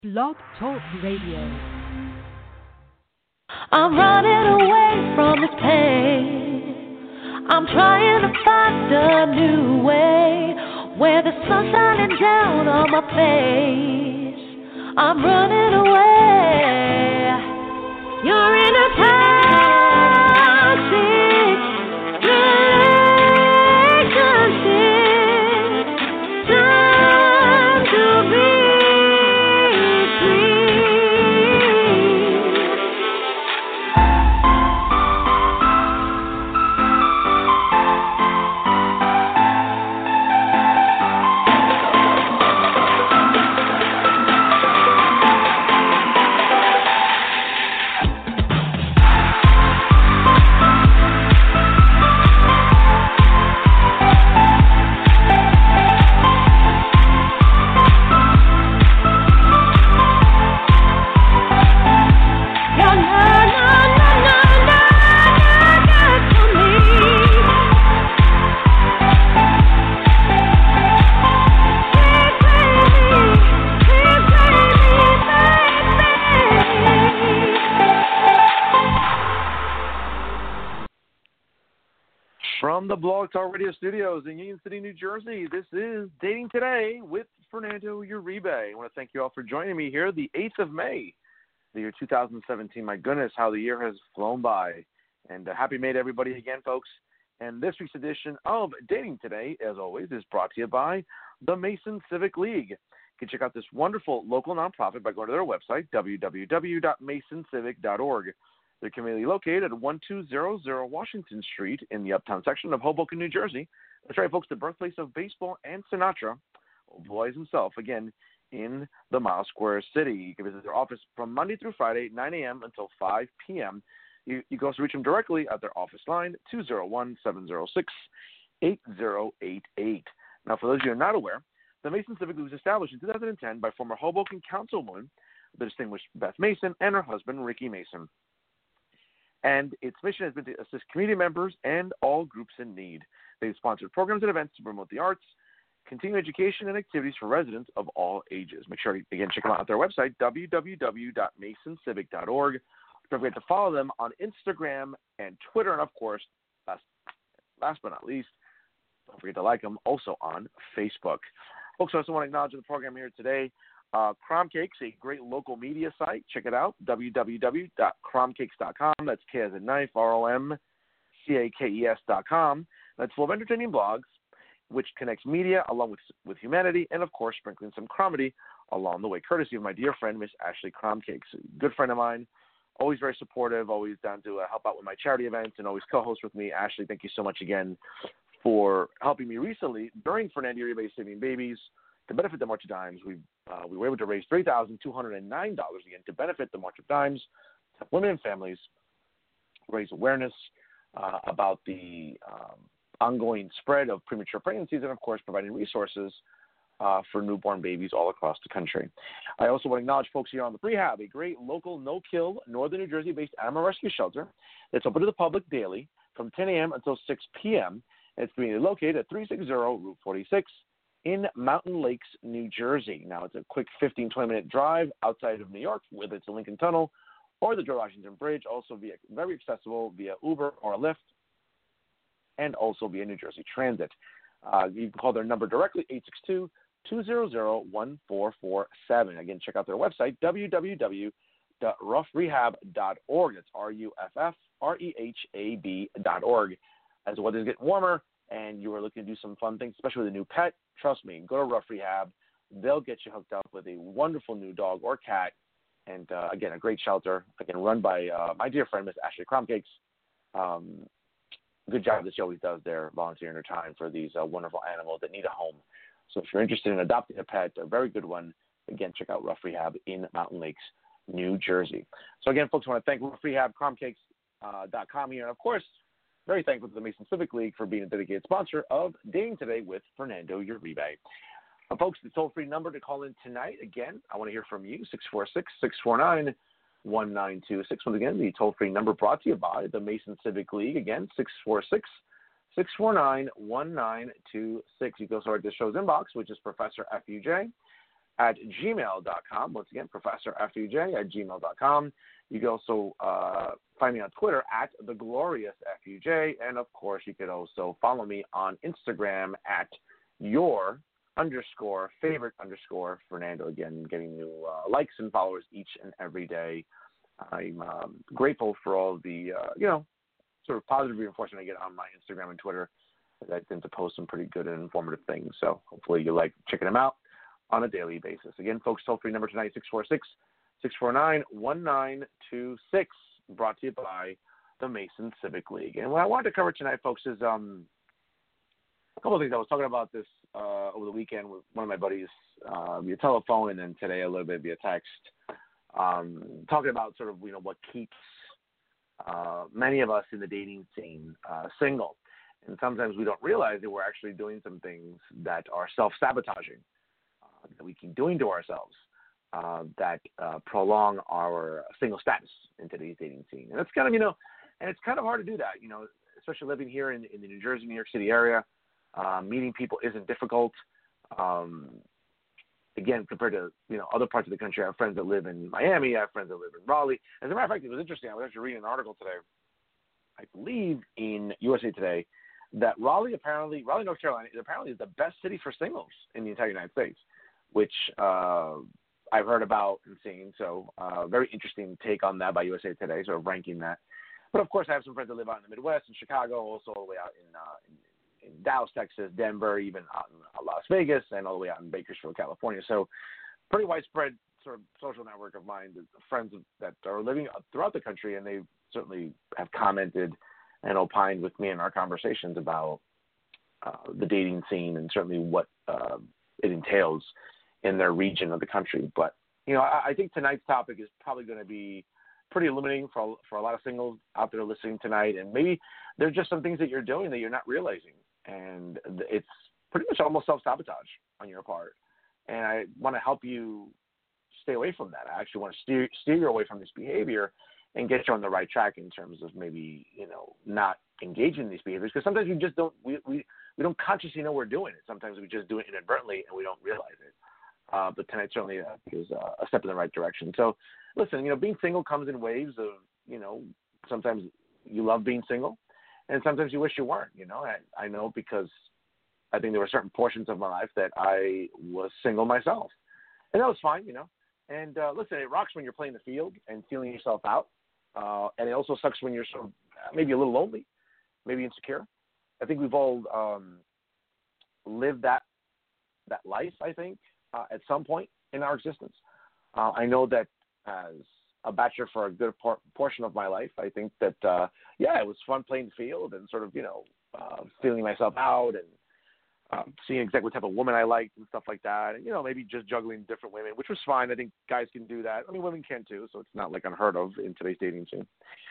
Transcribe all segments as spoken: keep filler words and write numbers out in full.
Blog Talk Radio. I'm running away from this pain. I'm trying to find a new way where the sun's shining down on my face. I'm running away. You're in a toxic relationship. Time to be. From the Blog Talk Radio studios in Union City, New Jersey, this is Dating Today with Fernando Uribe. I want to thank you all for joining me here, the eighth of May, the year two thousand seventeen. My goodness, how the year has flown by. And uh, happy May to everybody again, folks. And this week's edition of Dating Today, as always, is brought to you by the Mason Civic League. You can check out this wonderful local nonprofit by going to their website, w w w dot mason civic dot org. They're conveniently located at twelve hundred Washington Street in the Uptown section of Hoboken, New Jersey. That's right, folks, the birthplace of baseball and Sinatra, Boys himself, again, in the Mile Square City. You can visit their office from Monday through Friday, nine a.m. until five p.m. You, you can also reach them directly at their office line, two oh one, seven oh six, eight oh eight eight. Now, for those of you who are not aware, the Mason Civic League was established in two thousand ten by former Hoboken Councilwoman, the distinguished Beth Mason, and her husband, Ricky Mason. And its mission has been to assist community members and all groups in need. They've sponsored programs and events to promote the arts, continuing education, and activities for residents of all ages. Make sure to, again, check them out at their website, w w w dot mason civic dot org. Don't forget to follow them on Instagram and Twitter, and, of course, last, last but not least, don't forget to like them also on Facebook. Folks, I also want to acknowledge the program here today. Uh, Cromcakes, a great local media site. Check it out, w w w dot cromcakes dot com. That's K as in knife, R O M C A K E S dot com. That's full of entertaining blogs, which connects media along with with humanity, and, of course, sprinkling some comedy along the way, courtesy of my dear friend, Miss Ashley Cromcakes. A good friend of mine, always very supportive, always down to uh, help out with my charity events, and always co-host with me. Ashley, thank you so much again for helping me recently during Fernando Uribe Saving Babies. To benefit the March of Dimes, we uh, we were able to raise three thousand two hundred nine dollars again to benefit the March of Dimes, to help women and families raise awareness uh, about the um, ongoing spread of premature pregnancies, and, of course, providing resources uh, for newborn babies all across the country. I also want to acknowledge folks here on the Rehab, a great local no-kill Northern New Jersey-based animal rescue shelter that's open to the public daily from ten a.m. until six p.m. It's conveniently located at three sixty Route forty-six. In Mountain Lakes, New Jersey. Now, it's a quick fifteen, twenty-minute drive outside of New York, whether it's the Lincoln Tunnel or the George Washington Bridge, also via very accessible via Uber or Lyft, and also via New Jersey Transit. Uh, you can call their number directly, eight six two, two hundred, one four four seven. Again, check out their website, w w w dot rough rehab dot org. That's R U F F R E H A B dot org. As the weather's getting warmer, and you are looking to do some fun things, especially with a new pet, trust me, go to Rough Rehab. They'll get you hooked up with a wonderful new dog or cat. And, uh, again, a great shelter, again, run by uh, my dear friend, Miss Ashley Cromcakes. Um, good job that she always does there, volunteering her time for these uh, wonderful animals that need a home. So if you're interested in adopting a pet, a very good one, again, check out Rough Rehab in Mountain Lakes, New Jersey. So, again, folks, I want to thank Rough Rehab, cromcakes dot com uh, here. And, of course, very thankful to the Mason Civic League for being a dedicated sponsor of Dating Today with Fernando Uribe. Uh, folks, the toll-free number to call in tonight, again, I want to hear from you, six four six, six four nine, one nine two six. Once again, the toll-free number brought to you by the Mason Civic League, again, six four six, six four nine, one nine two six. You can also write the show's inbox, which is Professor F U J at gmail dot com. Once again, Professor F U J at gmail dot com. You can also uh, find me on Twitter at the Glorious F U J, and of course, you could also follow me on Instagram at your underscore favorite underscore Fernando. Again, getting new uh, likes and followers each and every day. I'm um, grateful for all the uh, you know sort of positive reinforcement I get on my Instagram and Twitter. I tend to post some pretty good and informative things, so hopefully you like checking them out on a daily basis. Again, folks, toll-free number tonight, six four six, six four nine, one nine two six, brought to you by the Mason Civic League. And what I wanted to cover tonight, folks, is um, a couple of things. I was talking about this uh, over the weekend with one of my buddies uh, via telephone, and then today a little bit via text, um, talking about sort of, you know, what keeps uh, many of us in the dating scene uh, single. And sometimes we don't realize that we're actually doing some things that are self-sabotaging, that we keep doing to ourselves uh, that uh, prolong our single status in today's dating scene. And it's kind of, you know, and it's kind of hard to do that, you know, especially living here in, in the New Jersey, New York City area. Uh, meeting people isn't difficult. Um, again, compared to, you know, other parts of the country, I have friends that live in Miami. I have friends that live in Raleigh. As a matter of fact, it was interesting. I was actually reading an article today, I believe in U S A Today, that Raleigh apparently, Raleigh, North Carolina, is apparently the best city for singles in the entire United States, which uh, I've heard about and seen. So uh, very interesting take on that by U S A Today, sort of ranking that. But, of course, I have some friends that live out in the Midwest, in Chicago, also all the way out in, uh, in, in Dallas, Texas, Denver, even out in Las Vegas, and all the way out in Bakersfield, California. So pretty widespread sort of social network of mine, friends that are living throughout the country, and they certainly have commented and opined with me in our conversations about uh, the dating scene and certainly what uh, it entails in their region of the country. But, you know, I, I think tonight's topic is probably going to be pretty illuminating for, for a lot of singles out there listening tonight. And maybe there's just some things that you're doing that you're not realizing. And it's pretty much almost self-sabotage on your part. And I want to help you stay away from that. I actually want to steer, steer you away from this behavior and get you on the right track in terms of maybe, you know, not engaging in these behaviors. Because sometimes we just don't, we, we, we don't consciously know we're doing it. Sometimes we just do it inadvertently and we don't realize it. Uh, but tonight certainly uh, is uh, a step in the right direction. So listen, you know, being single comes in waves of, you know, sometimes you love being single and sometimes you wish you weren't, you know. I, I know because I think there were certain portions of my life that I was single myself. And that was fine, you know. And uh, listen, it rocks when you're playing the field and feeling yourself out. Uh, and it also sucks when you're sort of maybe a little lonely, maybe insecure. I think we've all um, lived that that life, I think, uh, at some point in our existence. Uh, I know that as a bachelor for a good por- portion of my life, I think that, uh, yeah, it was fun playing the field and sort of, you know, uh, feeling myself out and um, seeing exactly what type of woman I liked and stuff like that. And, you know, maybe just juggling different women, which was fine. I think guys can do that. I mean, women can too, so it's not like unheard of in today's dating scene.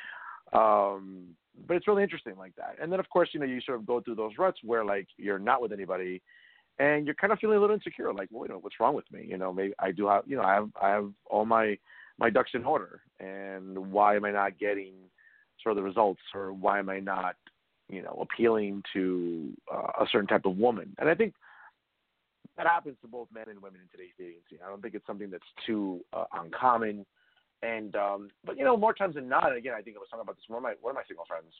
Um, but it's really interesting like that. And then, of course, you know, you sort of go through those ruts where, like, you're not with anybody and you're kind of feeling a little insecure, like, well, you know, what's wrong with me? You know, maybe I do have, you know, I have, I have all my, my ducks in order, and why am I not getting sort of the results, or why am I not, you know, appealing to uh, a certain type of woman? And I think that happens to both men and women in today's dating scene. I don't think it's something that's too uh, uncommon. And, um, but, you know, more times than not, and again, I think I was talking about this with one of my, one of my single friends,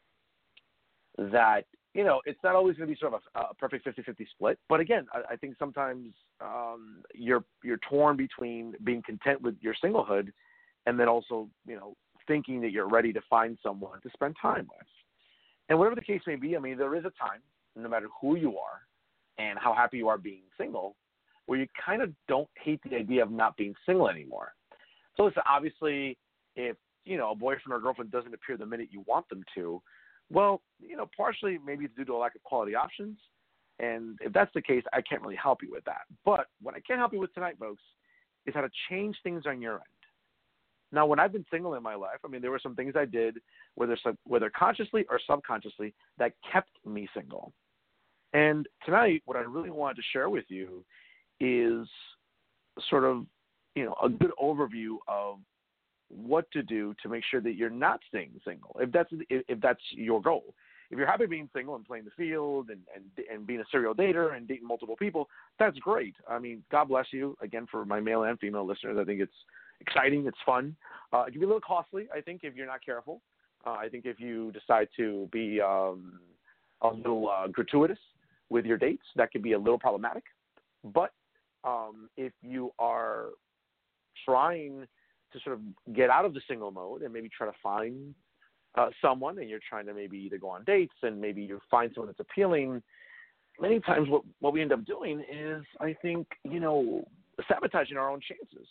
that, you know, it's not always going to be sort of a, a perfect fifty-fifty split. But again, I, I think sometimes um, you're you're torn between being content with your singlehood and then also, you know, thinking that you're ready to find someone to spend time with. And whatever the case may be, I mean, there is a time, no matter who you are and how happy you are being single, where you kind of don't hate the idea of not being single anymore. So listen, obviously, if, you know, a boyfriend or girlfriend doesn't appear the minute you want them to, well, you know, partially maybe it's due to a lack of quality options. And if that's the case, I can't really help you with that. But what I can help you with tonight, folks, is how to change things on your end. Now, when I've been single in my life, I mean, there were some things I did, whether whether consciously or subconsciously, that kept me single. And tonight, what I really wanted to share with you is sort of, you know, a good overview of what to do to make sure that you're not staying single, if that's if, if that's your goal. if you're happy being single and playing the field and, and and being a serial dater and dating multiple people, that's great. I mean, God bless you. Again, for my male and female listeners, I think it's exciting. It's fun. Uh, it can be a little costly, I think, if you're not careful. Uh, I think if you decide to be um, a little uh, gratuitous with your dates, that could be a little problematic. But um, if you are trying to sort of get out of the single mode and maybe try to find uh, someone, and you're trying to maybe either go on dates and maybe you find someone that's appealing, many times what, what we end up doing is, I think, you know, sabotaging our own chances.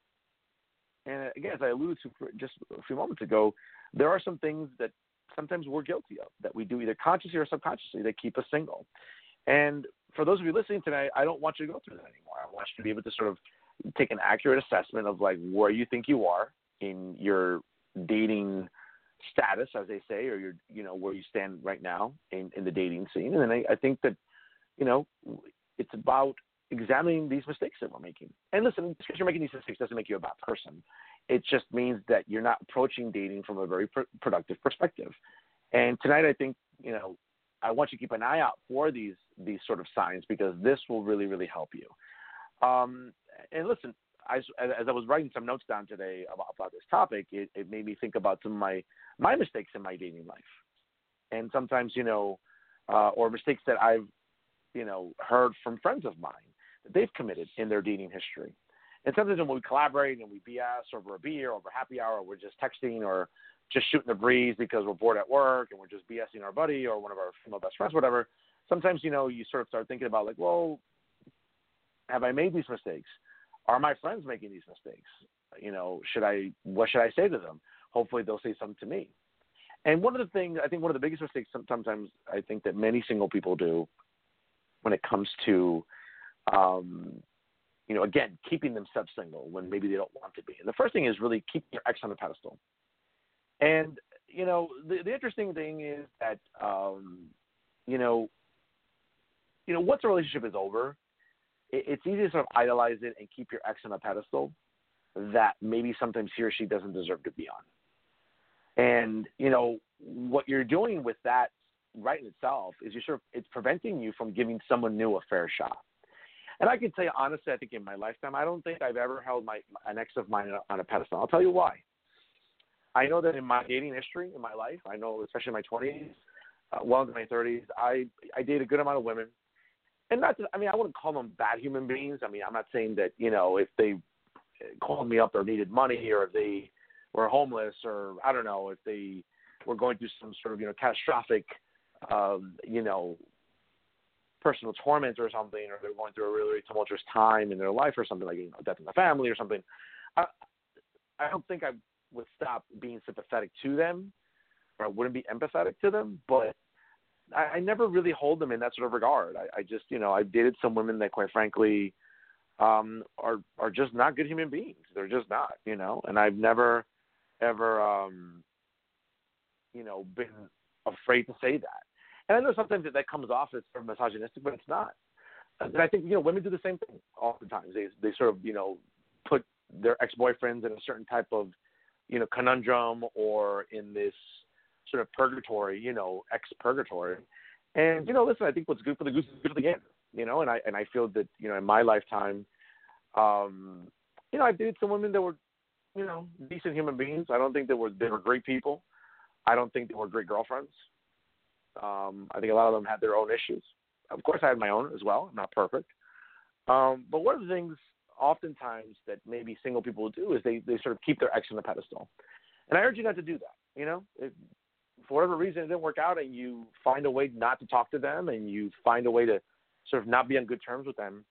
And again, as I alluded to just a few moments ago, there are some things that sometimes we're guilty of that we do either consciously or subconsciously that keep us single. And for those of you listening tonight, I don't want you to go through that anymore. I want you to be able to sort of take an accurate assessment of like where you think you are in your dating status, as they say, or your, you know, where you stand right now in, in the dating scene. And then I, I think that, you know, it's about examining these mistakes that we're making. And listen, just because you're making these mistakes doesn't make you a bad person. It just means that you're not approaching dating from a very pr- productive perspective. And tonight, I think, you know, I want you to keep an eye out for these these sort of signs, because this will really, really help you. Um, and listen, I, as I was writing some notes down today about, about this topic, it, it made me think about some of my, my mistakes in my dating life. And sometimes, you know, uh, or mistakes that I've, you know, heard from friends of mine that they've committed in their dating history. And sometimes when we collaborate and we B S over a beer, over happy hour, or we're just texting or just shooting the breeze because we're bored at work and we're just BSing our buddy or one of our female best friends, whatever, sometimes, you know, you sort of start thinking about like, well, have I made these mistakes? Are my friends making these mistakes? You know, should I, what should I say to them? Hopefully they'll say something to me. And one of the things, I think one of the biggest mistakes sometimes I think that many single people do when it comes to, um, you know, again, keeping themselves single when maybe they don't want to be. And the first thing is really keeping your ex on the pedestal. And, you know, the, the interesting thing is that, um, you know, you know, once a relationship is over, it, it's easy to sort of idolize it and keep your ex on a pedestal that maybe sometimes he or she doesn't deserve to be on. And, you know, what you're doing with that right in itself is you're sort of, it's preventing you from giving someone new a fair shot. And I can tell you honestly, I think in my lifetime, I don't think I've ever held my an ex of mine on a pedestal. I'll tell you why. I know that in my dating history, in my life, I know especially in my twenties, uh, well into my thirties, I, I dated a good amount of women. And not to, I mean, I wouldn't call them bad human beings. I mean, I'm not saying that, you know, if they called me up or needed money or if they were homeless or, I don't know, if they were going through some sort of, you know, catastrophic, um, you know, personal torment or something, or they're going through a really, really tumultuous time in their life or something like, you know, death in the family or something. I, I don't think I would stop being sympathetic to them, or I wouldn't be empathetic to them, but I, I never really hold them in that sort of regard. I, I just, you know, I've dated some women that quite frankly um, are, are just not good human beings. They're just not, you know, and I've never, ever, um, you know, been afraid to say that. And I know sometimes that, that comes off as sort of misogynistic, but it's not. And I think, you know, women do the same thing oftentimes. They, they sort of, you know, put their ex-boyfriends in a certain type of, you know, conundrum or in this sort of purgatory, you know, ex-purgatory. And, you know, listen, I think what's good for the goose is good for the gander, you know, and I and I feel that, you know, in my lifetime, um, you know, I've dated some women that were, you know, decent human beings. I don't think they were, they were great people. I don't think they were great girlfriends. Um, I think a lot of them had their own issues. Of course, I had my own as well. I'm not perfect. Um, but one of the things oftentimes that maybe single people do is they, they sort of keep their ex on the pedestal. And I urge you not to do that. You know, if, for whatever reason it didn't work out and you find a way not to talk to them and you find a way to sort of not be on good terms with them,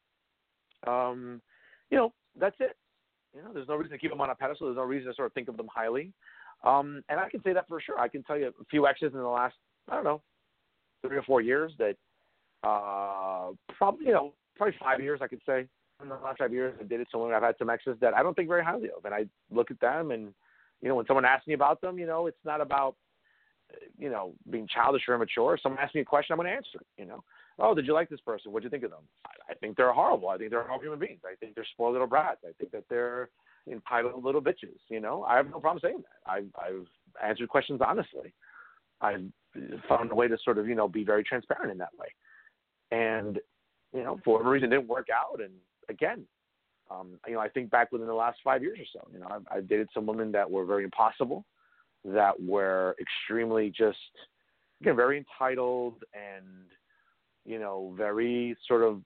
um, you know, that's it. You know, there's no reason to keep them on a pedestal. There's no reason to sort of think of them highly. Um, and I can say that for sure. I can tell you a few exes in the last, I don't know, three or four years that uh, probably, you know, probably five years, I could say. In the last five years, I dated someone, I've had some exes that I don't think very highly of. And I look at them and, you know, when someone asks me about them, you know, it's not about, you know, being childish or immature. If someone asks me a question, I'm going to answer it, you know. Oh, did you like this person? What did you think of them? I, I think they're horrible. I think they're horrible human beings. I think they're spoiled little brats. I think that they're entitled little bitches, you know. I have no problem saying that. I've, I've answered questions honestly. I've found a way to sort of, you know, be very transparent in that way. And, you know, for whatever reason, it didn't work out. And again, um, you know, I think back within the last five years or so, you know, I've, I've dated some women that were very impossible, that were extremely just, again, very entitled and, you know, very sort of,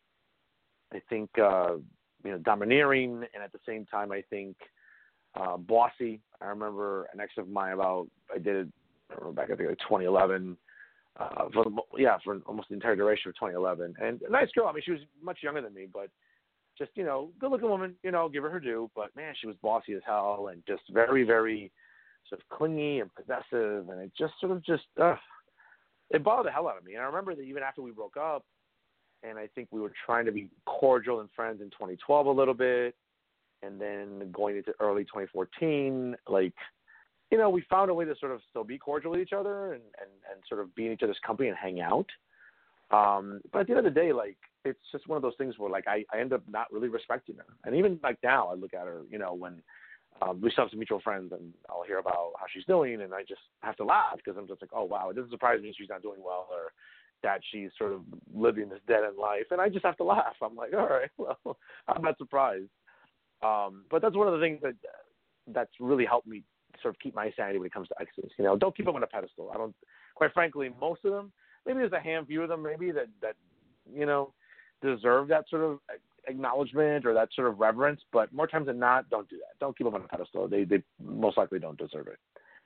I think, uh, you know, domineering, and at the same time, I think, uh, bossy. I remember an ex of mine about, I did it I remember back, I think, like twenty eleven, uh, for, yeah, for almost the entire duration of twenty eleven. And a nice girl. I mean, she was much younger than me, but just, you know, good-looking woman, you know, give her her due. But, man, she was bossy as hell and just very, very sort of clingy and possessive. And it just sort of just, uh, it bothered the hell out of me. And I remember that even after we broke up, and I think we were trying to be cordial and friends in twenty twelve a little bit, and then going into early twenty fourteen, like, you know, we found a way to sort of still be cordial with each other and, and, and sort of be in each other's company and hang out. Um, but at the end of the day, like, it's just one of those things where, like, I, I end up not really respecting her. And even, like, now I look at her, you know, when um, we still have some mutual friends and I'll hear about how she's doing, and I just have to laugh because I'm just like, oh, wow, it doesn't surprise me she's not doing well, or that she's sort of living this dead-end life. And I just have to laugh. I'm like, all right, well, I'm not surprised. Um, but that's one of the things that that's really helped me sort of keep my sanity when it comes to exes. You know, don't keep them on a pedestal. I don't, quite frankly, most of them, maybe there's a handful of them maybe that, that, you know, deserve that sort of acknowledgement or that sort of reverence, but more times than not, don't do that. Don't keep them on a pedestal. They, they most likely don't deserve it.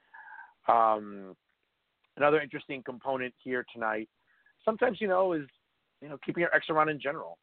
Um, another interesting component here tonight, sometimes, you know, is, you know, keeping your ex around in general.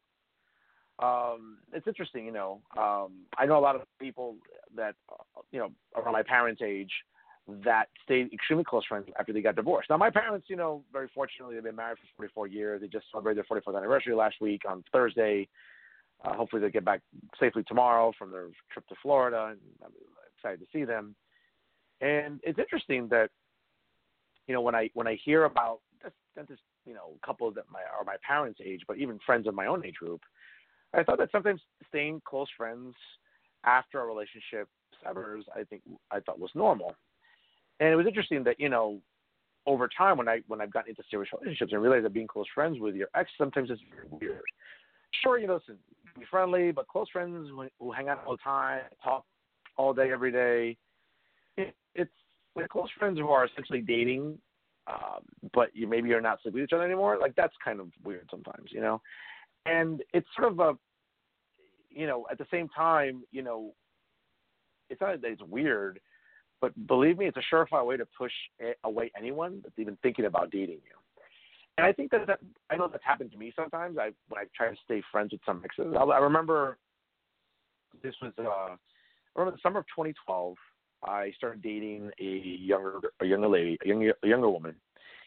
Um, it's interesting, you know, um, I know a lot of people that, uh, you know, around my parents' age that stayed extremely close friends after they got divorced. Now, my parents, you know, very fortunately, they've been married for forty-four years. They just celebrated their forty-fourth anniversary last week on Thursday. Uh, hopefully they'll get back safely tomorrow from their trip to Florida, and I'm excited to see them. And it's interesting that, you know, when I, when I hear about just, just you know, couples that my, are my parents' age, but even friends of my own age group, I thought that sometimes staying close friends after a relationship severs, I think I thought was normal. And it was interesting that, you know, over time when I when I've gotten into serious relationships and realized that being close friends with your ex sometimes is weird. Sure, you know, listen, be friendly, but close friends who, who hang out all the time, talk all day, every day, it, it's like close friends who are essentially dating, um, but you maybe you're not sleeping with each other anymore. Like, that's kind of weird sometimes, you know. And it's sort of a, you know, at the same time, you know, it's not that it's weird, but believe me, it's a surefire way to push away anyone that's even thinking about dating you. And I think that, that I know that's happened to me sometimes. I when I try to stay friends with some exes. I, I remember this was uh, I remember the summer of twenty twelve. I started dating a younger a younger lady, a younger a younger woman,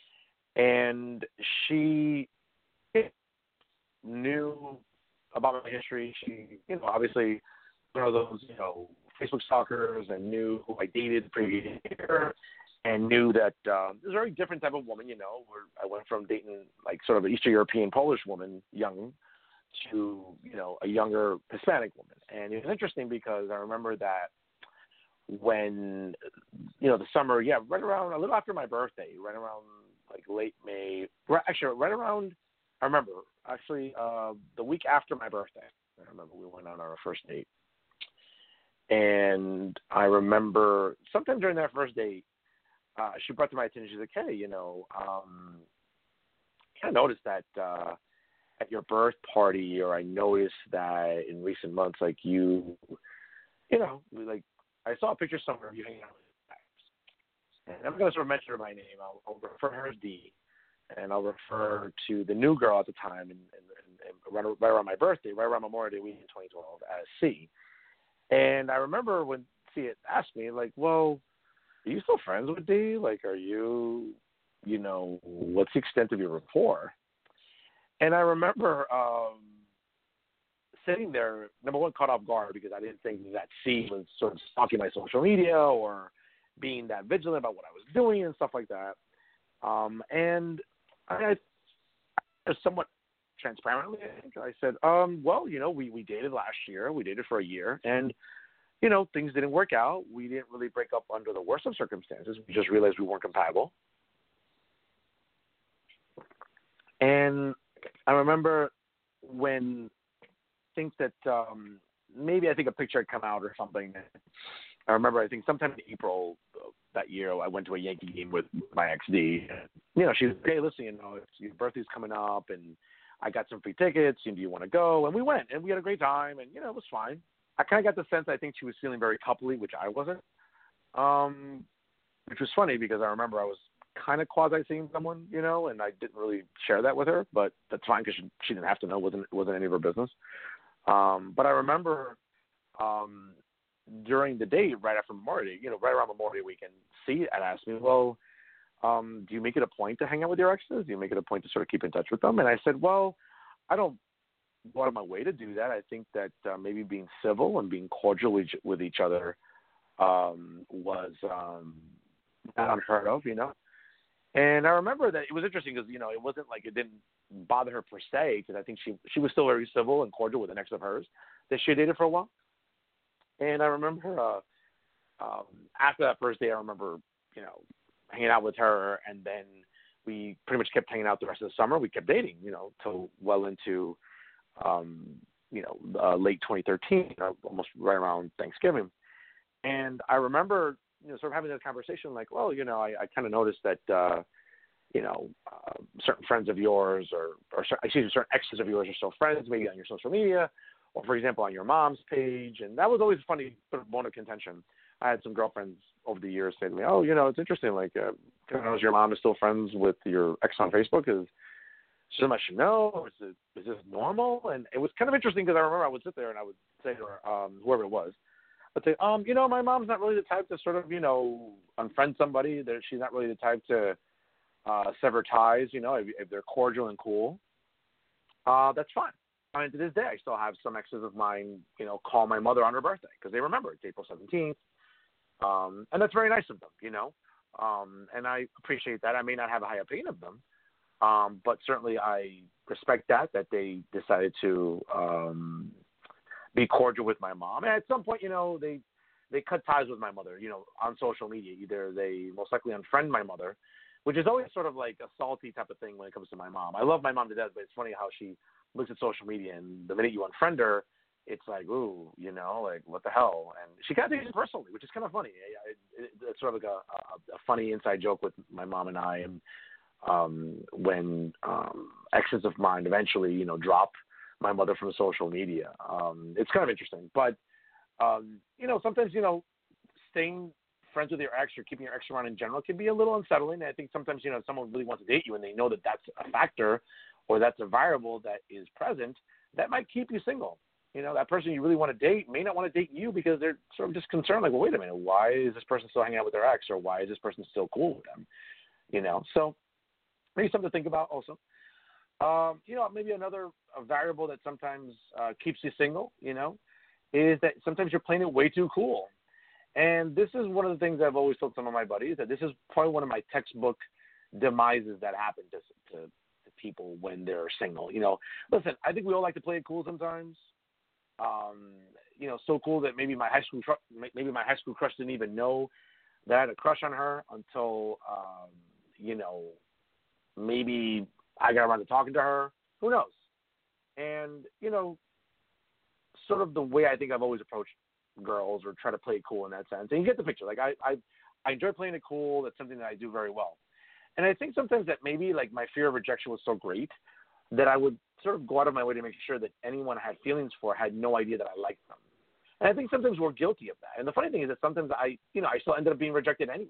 and she knew about my history. She, you know, obviously one of those, you know, Facebook stalkers, and knew who I dated the previous year, and knew that um, it was a very different type of woman, you know, where I went from dating like sort of an Eastern European Polish woman, young, to, you know, a younger Hispanic woman. And it was interesting because I remember that when, you know, the summer, yeah, right around, a little after my birthday, right around like late May, right, actually right around, I remember, actually uh, the week after my birthday, I remember we went on our first date. And I remember sometime during that first date, uh, she brought to my attention, she's like, hey, you know, um, I noticed that uh, at your birth party, or I noticed that in recent months, like you, you know, like I saw a picture somewhere of you hanging out with guys. And I'm going to sort of mention her by name. I'll, I'll refer her as D, and I'll refer to the new girl at the time, and, and, and right, right around my birthday, right around Memorial Day week in twenty twelve, as C. And I remember when C had asked me, like, well, are you still friends with D? Like, are you, you know, what's the extent of your rapport? And I remember um, sitting there, number one, caught off guard because I didn't think that C was sort of stalking my social media or being that vigilant about what I was doing and stuff like that. Um, and I, I somewhat transparently, I think, I said, um, well, you know, we, we dated last year. We dated for a year. And, you know, things didn't work out. We didn't really break up under the worst of circumstances. We just realized we weren't compatible. And I remember when I think that um, maybe I think a picture had come out or something. I remember I think sometime in April that year I went to a Yankee game with my ex D. You know, she was, hey, listen, you know, it's, your birthday's coming up, and I got some free tickets. And do you want to go? And we went, and we had a great time, and you know, it was fine. I kind of got the sense I think she was feeling very coupley, which I wasn't. Um, which was funny because I remember I was kind of quasi seeing someone, you know, and I didn't really share that with her, but that's fine because she, she didn't have to know. It wasn't it wasn't any of her business. Um, but I remember um, during the date, right after Memorial Day, you know, right around Memorial Weekend, C had asked me, well, um, do you make it a point to hang out with your exes? Do you make it a point to sort of keep in touch with them? And I said, well, I don't go out of my way to do that. I think that uh, maybe being civil and being cordial with, with each other um, was um, not unheard of, you know. And I remember that it was interesting because, you know, it wasn't like it didn't bother her per se, because I think she she was still very civil and cordial with an ex of hers that she dated for a while. And I remember uh, um, after that first day, I remember, you know, hanging out with her, and then we pretty much kept hanging out the rest of the summer. We kept dating, you know, till well into, um, you know, uh, late twenty thirteen, uh, almost right around Thanksgiving. And I remember, you know, sort of having this conversation like, well, you know, I, I kind of noticed that, uh, you know, uh, certain friends of yours or, or excuse me, certain exes of yours are still friends, maybe on your social media or, for example, on your mom's page. And that was always a funny sort of bone of contention. I had some girlfriends over the years say to me, oh, you know, it's interesting. Like, uh, can I know if your mom is still friends with your ex on Facebook? Is she something I should know? Is, it, is this normal? And it was kind of interesting because I remember I would sit there and I would say to her, um, whoever it was, I'd say, um, you know, my mom's not really the type to sort of, you know, unfriend somebody. That she's not really the type to uh, sever ties, you know, if, if they're cordial and cool. Uh, that's fine. I mean, to this day, I still have some exes of mine, you know, call my mother on her birthday because they remember it's April seventeenth. Um, and that's very nice of them, you know. Um, and I appreciate that. I may not have a high opinion of them, um, but certainly I respect that, that they decided to um, – be cordial with my mom. And at some point, you know, they they cut ties with my mother, you know, on social media. Either they most likely unfriend my mother, which is always sort of like a salty type of thing when it comes to my mom. I love my mom to death, but it's funny how she looks at social media, and the minute you unfriend her, it's like, ooh, you know, like, what the hell? And she kind of takes it personally, which is kind of funny. It, it, it's sort of like a, a, a funny inside joke with my mom and I. And um, when um, exes of mine eventually, you know, drop my mother from social media. Um, it's kind of interesting. But, um, you know, sometimes, you know, staying friends with your ex or keeping your ex around in general can be a little unsettling. I think sometimes, you know, if someone really wants to date you and they know that that's a factor or that's a variable that is present, that might keep you single. You know, that person you really want to date may not want to date you because they're sort of just concerned, like, well, wait a minute, why is this person still hanging out with their ex, or why is this person still cool with them? You know, so maybe something to think about also. Um, you know, maybe another a variable that sometimes uh, keeps you single, you know, is that sometimes you're playing it way too cool. And this is one of the things I've always told some of my buddies, that this is probably one of my textbook demises that happen to, to, to people when they're single. You know, listen, I think we all like to play it cool sometimes. Um, you know, so cool that maybe my high school maybe my high school crush didn't even know that I had a crush on her until, um, you know, maybe I got around to talking to her. Who knows? And, you know, sort of the way I think I've always approached girls, or try to play it cool in that sense. And you get the picture. Like, I, I, I enjoy playing it cool. That's something that I do very well. And I think sometimes that maybe, like, my fear of rejection was so great that I would sort of go out of my way to make sure that anyone I had feelings for had no idea that I liked them. And I think sometimes we're guilty of that. And the funny thing is that sometimes I, you know, I still ended up being rejected anyway.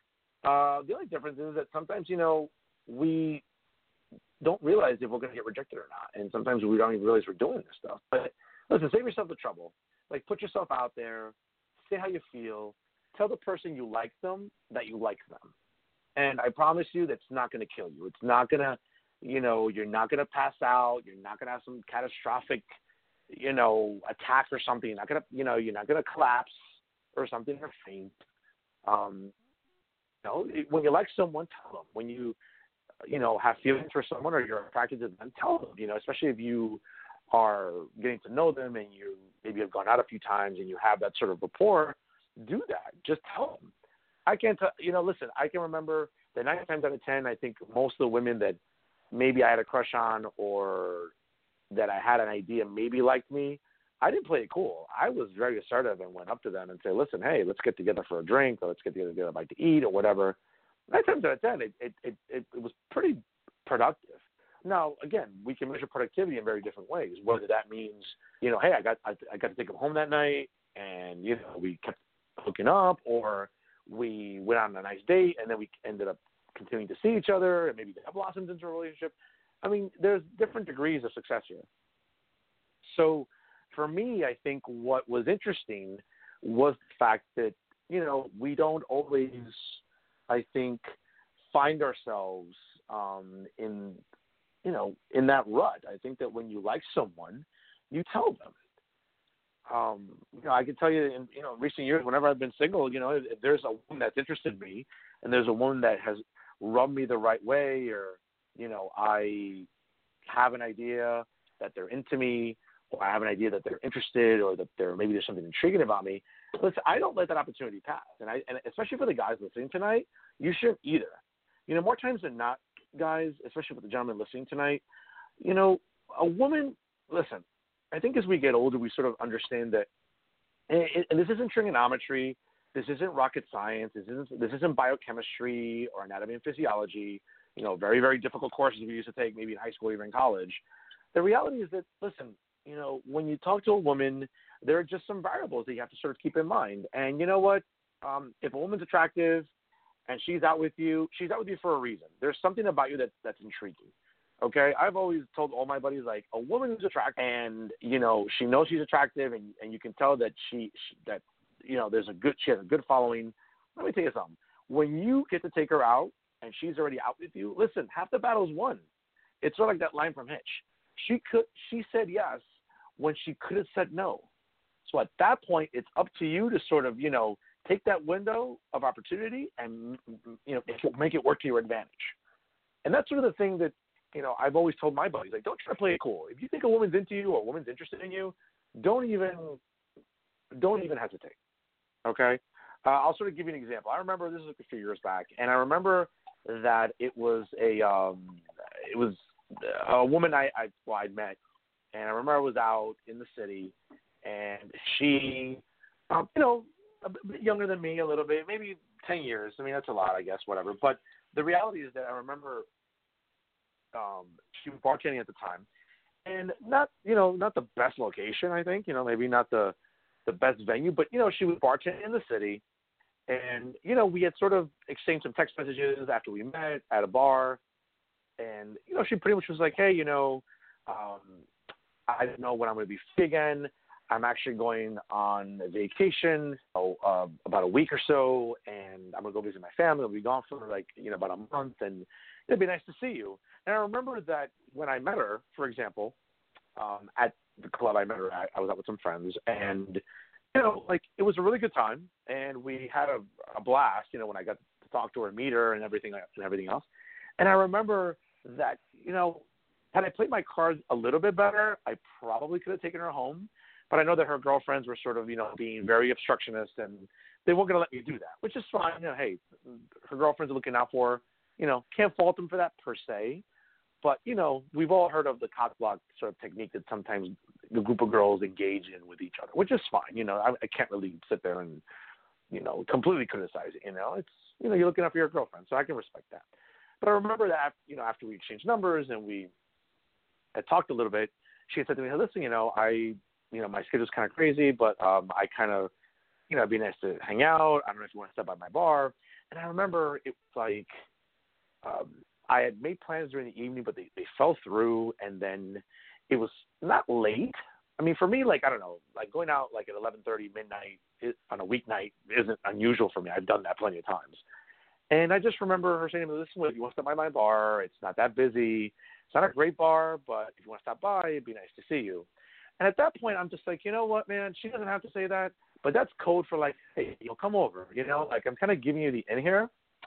Uh, the only difference is that sometimes, you know, we don't realize if we're going to get rejected or not. And sometimes we don't even realize we're doing this stuff. But listen, save yourself the trouble. Like, put yourself out there, say how you feel, tell the person you like them that you like them. And I promise you that's not going to kill you. It's not going to, you know, you're not going to pass out. You're not going to have some catastrophic, you know, attack or something. You're not going to, you know, you're not going to collapse or something or faint. Um, you know, when you like someone, tell them. When you, you know, have feelings for someone or you're attracted to them, tell them, you know, especially if you are getting to know them and you maybe have gone out a few times and you have that sort of rapport, do that. Just tell them. I can't tell, you know, listen, I can remember that nine times out of ten, I think most of the women that maybe I had a crush on or that I had an idea maybe liked me, I didn't play it cool. I was very assertive and went up to them and said, listen, hey, let's get together for a drink or let's get together to get a bite to eat or whatever. Nine times out of ten, it, it, it, it, it was pretty productive. Now, again, we can measure productivity in very different ways, whether that means, you know, hey, I got I, I got to take him home that night and, you know, we kept hooking up, or we went on a nice date and then we ended up continuing to see each other and maybe that blossomed into a relationship. I mean, there's different degrees of success here. So for me, I think what was interesting was the fact that, you know, we don't always, I think, find ourselves um, in, you know, in that rut. I think that when you like someone, you tell them. Um, you know, I can tell you in, you know, recent years, whenever I've been single, you know, if, if there's a woman that's interested in me and there's a woman that has rubbed me the right way, or, you know, I have an idea that they're into me, or I have an idea that they're interested, or that there maybe there's something intriguing about me. Listen, I don't let that opportunity pass. And I, and especially for the guys listening tonight, you shouldn't either. You know, more times than not, guys, especially with the gentlemen listening tonight, you know, a woman, listen, I think as we get older, we sort of understand that, and, and this isn't trigonometry, this isn't rocket science, this isn't, this isn't biochemistry or anatomy and physiology, you know, very, very difficult courses we used to take maybe in high school or even in college. The reality is that, listen, you know, when you talk to a woman, there are just some variables that you have to sort of keep in mind. And you know what? Um, if a woman's attractive and she's out with you, she's out with you for a reason. There's something about you that, that's intriguing. Okay, I've always told all my buddies, like, a woman who's attractive and, you know, she knows she's attractive and, and you can tell that she, she, that, you know, there's a good, she has a good following. Let me tell you something. When you get to take her out and she's already out with you, listen, half the battle's won. It's sort of like that line from Hitch. She could, she said yes when she could have said no. So at that point, it's up to you to sort of, you know, take that window of opportunity and, you know, make it work to your advantage. And that's sort of the thing that, you know, I've always told my buddies, like, don't try to play it cool. If you think a woman's into you or a woman's interested in you, don't even, don't even hesitate. Okay. Uh, I'll sort of give you an example. I remember this was like a few years back, and I remember that it was a, um, it was a woman I, I, well, I'd met, and I remember I was out in the city, and she, um, you know, a bit younger than me a little bit, maybe ten years. I mean, that's a lot, I guess, whatever. But the reality is that I remember um, she was bartending at the time, and not, you know, not the best location, I think, you know, maybe not the, the best venue, but, you know, she was bartending in the city, and, you know, we had sort of exchanged some text messages after we met at a bar, and, you know, she pretty much was like, hey, you know, um, I don't know when I'm going to be free again. I'm actually going on vacation oh, uh, about a week or so, and I'm going to go visit my family. I'll be gone for like, you know, about a month, and it'd be nice to see you. And I remember that when I met her, for example, um, at the club I met her at, I was out with some friends, and, you know, like, it was a really good time, and we had a, a blast, you know, when I got to talk to her and meet her and everything and everything else. And I remember that, you know, had I played my cards a little bit better, I probably could have taken her home. But I know that her girlfriends were sort of, you know, being very obstructionist, and they weren't going to let me do that, which is fine. You know, hey, her girlfriends are looking out for her. You know, can't fault them for that per se. But, you know, we've all heard of the cock block sort of technique that sometimes the group of girls engage in with each other, which is fine. You know, I, I can't really sit there and, you know, completely criticize it. You know, it's, you know, you're looking out for your girlfriend, so I can respect that. But I remember that, you know, after we exchanged numbers and we had talked a little bit, she had said to me, hey, listen, you know, I, you know, my schedule's kind of crazy, but um, I kind of, you know, it'd be nice to hang out. I don't know if you want to stop by my bar. And I remember it was like, um, I had made plans during the evening, but they, they fell through. And then it was not late. I mean, for me, like, I don't know, like going out like at eleven thirty, midnight is, on a weeknight isn't unusual for me. I've done that plenty of times. And I just remember her saying to me, listen, if you want to stop by my bar, it's not that busy. It's not a great bar, but if you want to stop by, it'd be nice to see you. And at that point, I'm just like, you know what, man, she doesn't have to say that, but that's code for like, hey, you'll come over, you know, like I'm kind of giving you the in here.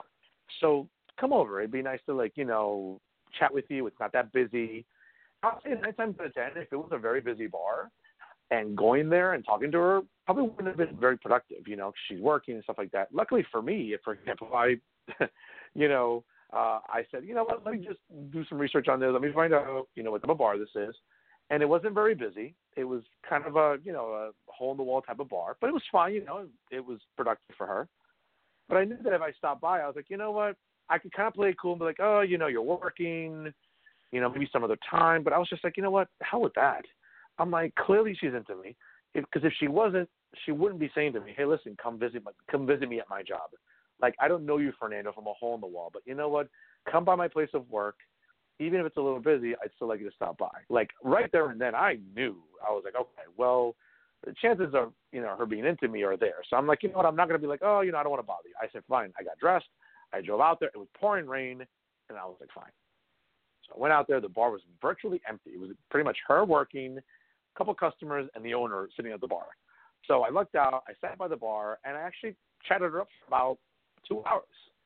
So come over. It'd be nice to, like, you know, chat with you. It's not that busy. I'll say nine times out of ten, if it was a very busy bar and going there and talking to her probably wouldn't have been very productive, you know, 'cause she's working and stuff like that. Luckily for me, if, for example, I, you know, uh, I said, you know what, let me just do some research on this. Let me find out, you know, what type of bar this is. And it wasn't very busy. It was kind of a, you know, a hole-in-the-wall type of bar. But it was fine, you know. It was productive for her. But I knew that if I stopped by, I was like, you know what, I could kind of play it cool and be like, oh, you know, you're working, you know, maybe some other time. But I was just like, you know what, hell with that. I'm like, clearly she's into me. Because if, if she wasn't, she wouldn't be saying to me, hey, listen, come visit, my, come visit me at my job. Like, I don't know you, Fernando, from a hole in the wall. But you know what, come by my place of work. Even if it's a little busy, I'd still like you to stop by. Like, right there and then, I knew. I was like, okay, well, the chances of, you know, her being into me are there. So I'm like, you know what, I'm not going to be like, oh, you know, I don't want to bother you. I said, fine. I got dressed. I drove out there. It was pouring rain, and I was like, fine. So I went out there. The bar was virtually empty. It was pretty much her working, a couple customers, and the owner sitting at the bar. So I looked out. I sat by the bar, and I actually chatted her up for about two hours.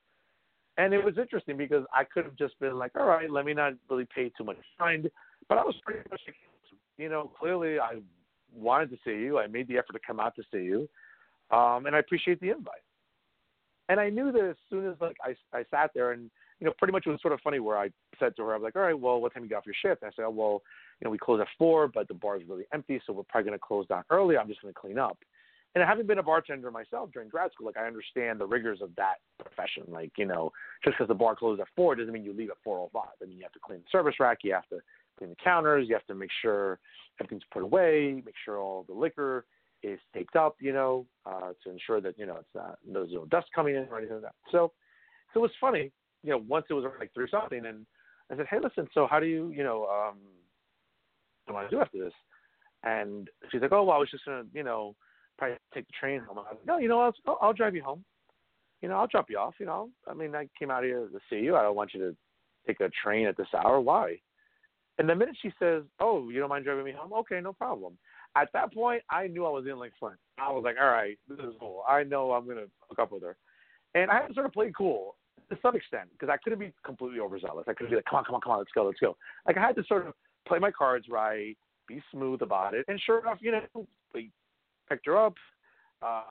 And it was interesting because I could have just been like, all right, let me not really pay too much mind. But I was pretty much, you know, clearly I wanted to see you. I made the effort to come out to see you. Um, and I appreciate the invite. And I knew that as soon as, like, I, I sat there and, you know, pretty much it was sort of funny where I said to her, I was like, all right, well, what time you got off your shift? And I said, oh, well, you know, we close at four, but the bar is really empty, so we're probably going to close down early. I'm just going to clean up. And having been a bartender myself during grad school, like, I understand the rigors of that profession. Like, you know, just because the bar closes at four doesn't mean you leave at four oh five. I mean, you have to clean the service rack. You have to clean the counters. You have to make sure everything's put away, make sure all the liquor is taped up, you know, uh, to ensure that, you know, it's not, there's no dust coming in or anything like that. So, so it was funny, you know, once it was like three something, and I said, hey, listen, so how do you, you know, um, what do I want to do after this? And she's like, oh, well, I was just going to, you know, probably take the train home. I was like, no, you know, I'll, I'll drive you home. You know, I'll drop you off. You know, I mean, I came out here to see you. I don't want you to take a train at this hour. Why? And the minute she says, oh, you don't mind driving me home? Okay, no problem. At that point, I knew I was in like Flint. I was like, all right, this is cool. I know I'm going to hook up with her. And I had to sort of play cool to some extent because I couldn't be completely overzealous. I couldn't be like, come on, come on, come on, let's go, let's go. Like, I had to sort of play my cards right, be smooth about it. And sure enough, you know, we picked her up. Uh,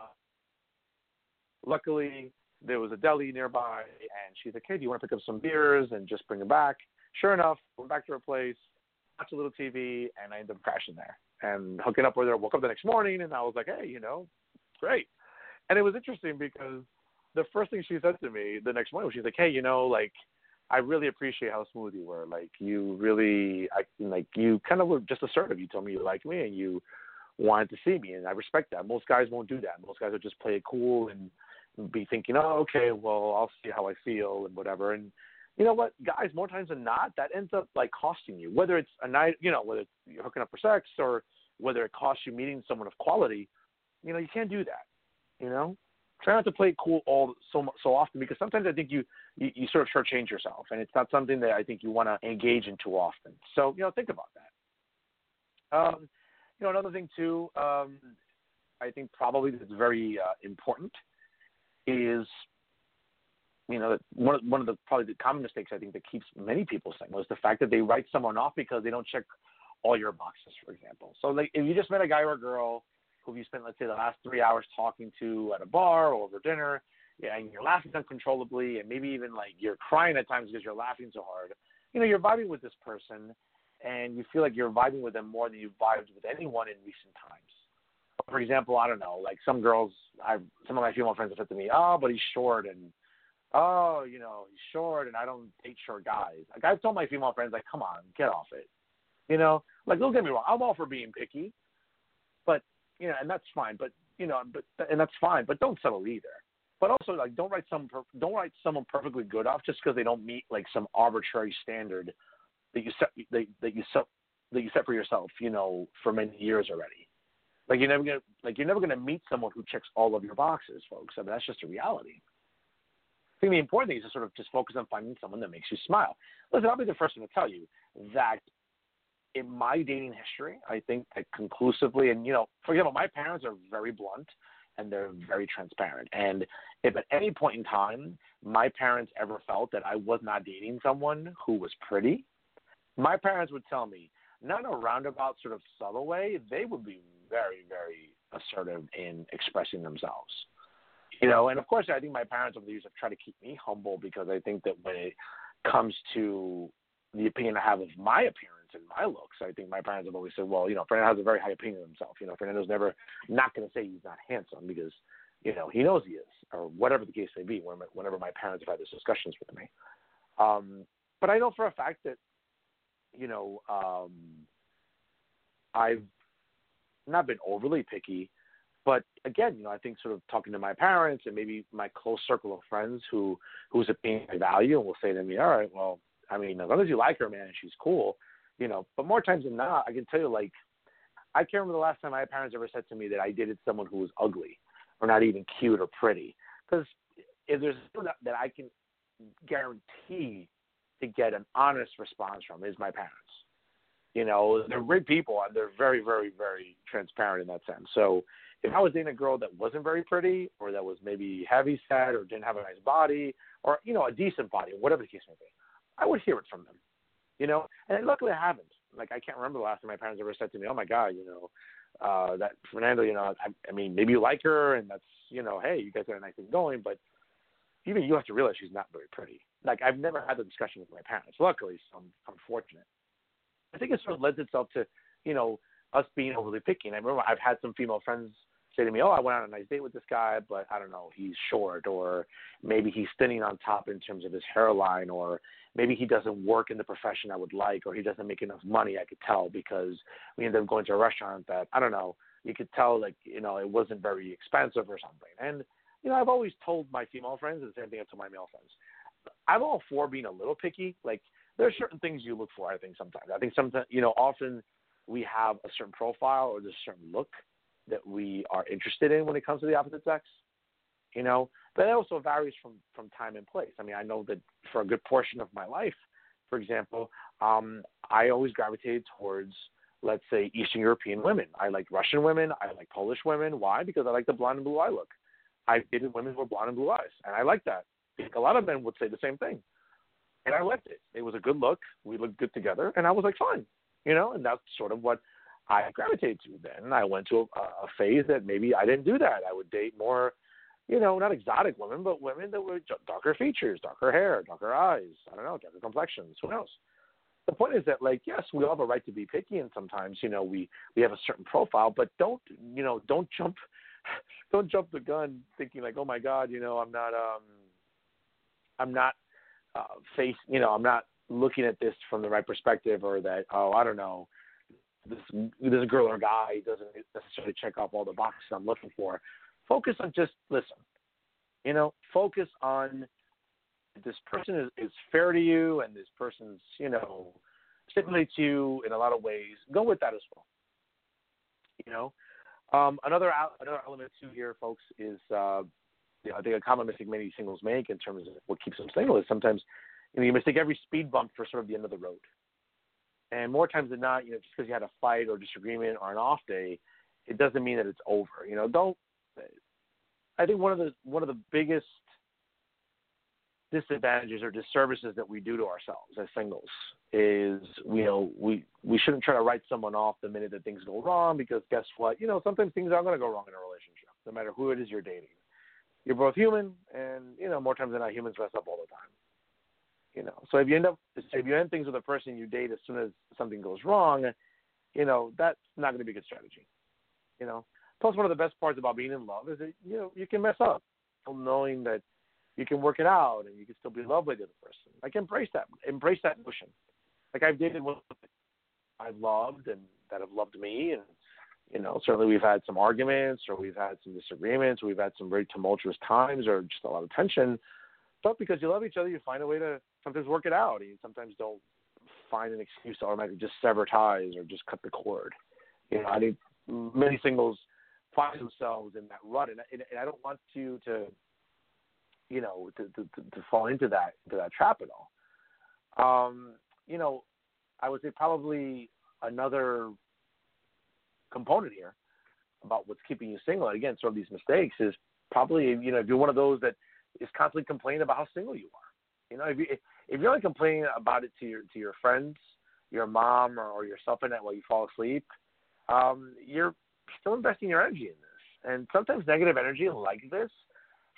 luckily, there was a deli nearby, and she's like, hey, do you want to pick up some beers and just bring them back? Sure enough, went back to her place, watched a little T V, and I ended up crashing there and hooking up with her. Woke up the next morning, and I was like, hey, you know, great. And it was interesting because the first thing she said to me the next morning was, she's like, hey, you know, like, I really appreciate how smooth you were. Like, you really, I, like, you kind of were just assertive. You told me you liked me, and you wanted to see me, and I respect that. Most guys won't do that. Most guys will just play it cool and be thinking, oh, okay, well, I'll see how I feel and whatever. And you know what, guys, more times than not, that ends up like costing you, whether it's a night, you know, whether it's you're hooking up for sex or whether it costs you meeting someone of quality. You know, you can't do that. You know, try not to play it cool all so so often, because sometimes I think you, you, you sort of shortchange yourself, and it's not something that I think you want to engage in too often. So, you know, think about that. Um, you know, another thing too, um, I think probably that's very uh, important is, you know, one of, one of the probably the common mistakes I think that keeps many people single is the fact that they write someone off because they don't check all your boxes, for example. So, like, if you just met a guy or a girl who you spent, let's say, the last three hours talking to at a bar or over dinner, yeah, and you're laughing uncontrollably, and maybe even like you're crying at times because you're laughing so hard, you know, you're vibing with this person, and you feel like you're vibing with them more than you've vibed with anyone in recent times. For example, I don't know, like some girls, I some of my female friends have said to me, oh, but he's short, and oh, you know, he's short, and I don't date short guys. Like, I've told my female friends, like, come on, get off it. You know, like, don't get me wrong, I'm all for being picky, but, you know, and that's fine, but, you know, but, and that's fine, but don't settle either. But also, like, don't write some, don't write someone perfectly good off just because they don't meet, like, some arbitrary standard that you set, that, that you set, that you set for yourself, you know, for many years already. Like, you're never gonna, like, you're never gonna meet someone who checks all of your boxes, folks. I mean, that's just a reality. I think the important thing is to sort of just focus on finding someone that makes you smile. Listen, I'll be the first one to tell you that in my dating history, I think that conclusively, and, you know, for example, my parents are very blunt and they're very transparent. And if at any point in time my parents ever felt that I was not dating someone who was pretty, my parents would tell me, not in a roundabout sort of subtle way, they would be very, very assertive in expressing themselves. You know, and of course, I think my parents over the years have tried to keep me humble because I think that when it comes to the opinion I have of my appearance and my looks, I think my parents have always said, well, you know, Fernando has a very high opinion of himself. You know, Fernando's never not going to say he's not handsome because, you know, he knows he is, or whatever the case may be, whenever my parents have had these discussions with me. Um, but I know for a fact that, you know, um, I've not been overly picky, but again, you know, I think sort of talking to my parents and maybe my close circle of friends who, whose opinion I value and will say to me, all right, well, I mean, as long as you like her, man, she's cool, you know, but more times than not, I can tell you, like, I can't remember the last time my parents ever said to me that I dated someone who was ugly or not even cute or pretty. Because if there's someone that I can guarantee to get an honest response from is my parents. You know, they're great people and they're very, very, very transparent in that sense. So if I was dating a girl that wasn't very pretty or that was maybe heavy set or didn't have a nice body or, you know, a decent body, whatever the case may be, I would hear it from them, you know, and luckily I haven't. Like, I can't remember the last time my parents ever said to me, oh, my God, you know, uh, that Fernando, you know, I, I mean, maybe you like her and that's, you know, hey, you guys got a nice thing going, but even you have to realize she's not very pretty. Like, I've never had the discussion with my parents, luckily, so I'm, I'm fortunate. I think it sort of lends itself to, you know, us being overly picky. And I remember I've had some female friends say to me, oh, I went on a nice date with this guy, but I don't know, he's short, or maybe he's thinning on top in terms of his hairline, or maybe he doesn't work in the profession I would like, or he doesn't make enough money, I could tell, because we ended up going to a restaurant that, I don't know, you could tell, like, you know, it wasn't very expensive or something. And, you know, I've always told my female friends the same thing I tell my male friends. I'm all for being a little picky. Like, there are certain things you look for, I think, sometimes. I think sometimes, you know, often we have a certain profile or there's a certain look that we are interested in when it comes to the opposite sex, you know. But it also varies from, from time and place. I mean, I know that for a good portion of my life, for example, um, I always gravitated towards, let's say, Eastern European women. I like Russian women. I like Polish women. Why? Because I like the blonde and blue eye look. I dated women who were blonde and blue eyes, and I like that. I think a lot of men would say the same thing. And I liked it. It was a good look. We looked good together, and I was like, fine, you know, and that's sort of what I gravitated to then. I went to a, a phase that maybe I didn't do that. I would date more, you know, not exotic women, but women that were darker features, darker hair, darker eyes, I don't know, darker complexions, who knows? The point is that, like, yes, we all have a right to be picky, and sometimes, you know, we, we have a certain profile, but don't, you know, don't jump, don't jump the gun thinking like, oh my God, you know, I'm not, um, I'm not uh, face, you know, I'm not looking at this from the right perspective, or that, oh, I don't know, this this girl or guy doesn't necessarily check off all the boxes I'm looking for. Focus on just listen, you know, focus on this person is, is fair to you, and this person's, you know, stimulates you in a lot of ways. Go with that as well. You know, um, another another element too here, folks, is uh, you know, I think a common mistake many singles make in terms of what keeps them single is sometimes, you know, you mistake every speed bump for sort of the end of the road. And more times than not, you know, just because you had a fight or disagreement or an off day, it doesn't mean that it's over. You know, don't. I think one of the one of the biggest disadvantages or disservices that we do to ourselves as singles is, you know, we we shouldn't try to write someone off the minute that things go wrong, because guess what? You know, sometimes things are going to go wrong in a relationship, no matter who it is you're dating. You're both human, and, you know, more times than not, humans mess up all the time. You know, so if you end up, if you end things with a person you date as soon as something goes wrong, you know, that's not going to be a good strategy. You know, plus one of the best parts about being in love is that, you know, you can mess up, knowing that you can work it out and you can still be in love with the other person. Like, embrace that, embrace that notion. Like, I've dated women I've loved and that have loved me, and, you know, certainly we've had some arguments, or we've had some disagreements, or we've had some very tumultuous times, or just a lot of tension. But because you love each other, you find a way to sometimes work it out. You sometimes don't find an excuse to automatically just sever ties or just cut the cord. You know, I think many singles find themselves in that rut, and, and, and I don't want you to, you know, to, to, to fall into that into that trap at all. Um, you know, I would say probably another component here about what's keeping you single, and again, sort of these mistakes, is probably, you know, if you're one of those that is constantly complaining about how single you are. You know, if, you, if you're only complaining about it to your to your friends, your mom, or, or yourself at night while you fall asleep, um, you're still investing your energy in this. And sometimes negative energy like this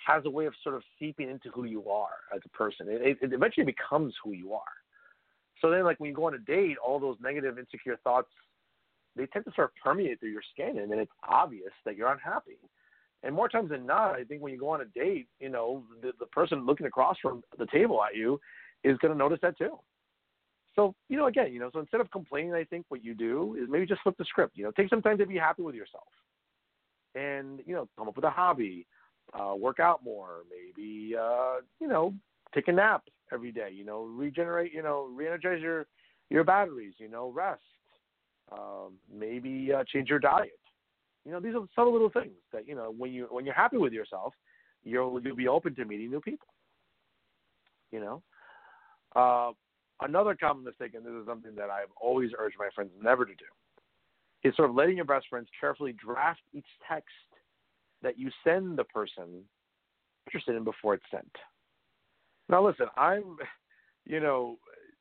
has a way of sort of seeping into who you are as a person. It, it eventually becomes who you are. So then, like, when you go on a date, all those negative, insecure thoughts, they tend to sort of permeate through your skin, and then it's obvious that you're unhappy. And more times than not, I think when you go on a date, you know, the, the person looking across from the table at you is going to notice that too. So, you know, again, you know, so instead of complaining, I think what you do is maybe just flip the script. You know, take some time to be happy with yourself. And, you know, come up with a hobby, uh, work out more, maybe, uh, you know, take a nap every day, you know, regenerate, you know, re-energize your, your batteries, you know, rest, um, maybe uh, change your diet. You know, these are subtle little things that, you know, when, you, when you're happy with yourself, you'll, you'll be open to meeting new people, you know. Uh, another common mistake, and this is something that I've always urged my friends never to do, is sort of letting your best friends carefully draft each text that you send the person interested in before it's sent. Now, listen, I'm, you know,